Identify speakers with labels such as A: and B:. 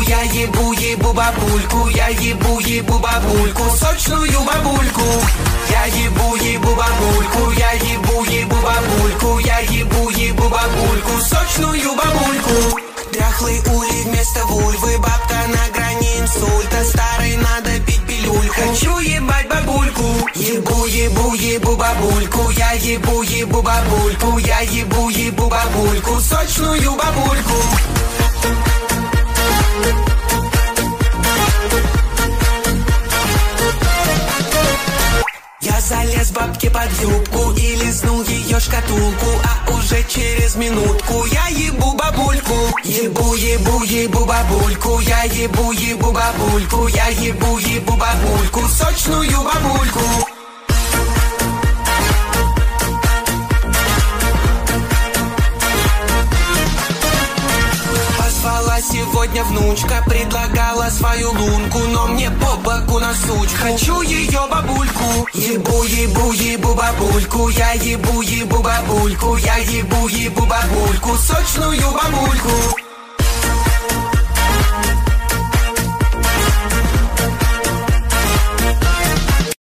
A: я ебу бабульку, я ебу бабульку, сочную бабульку. Я ебу бабульку, я ебу бабульку, я ебу бабульку, сочную бабульку. Дряхлый улей вместо вульвы, бабка на грани инсульта, старой надо пить пилюльку. Хочу ебать бабульку, ебу бабульку, я ебу бабульку, я ебу бабульку, сочную бабульку. Я залез бабке под юбку и лизнул ее шкатулку, а уже через минутку я ебу бабульку. Ебу бабульку, я ебу бабульку, я ебу бабульку, сочную бабульку. Сегодня внучка предлагала свою лунку, но мне по боку на сучку. Хочу ее бабульку. Ебу бабульку, я ебу бабульку, я ебу бабульку, сочную бабульку.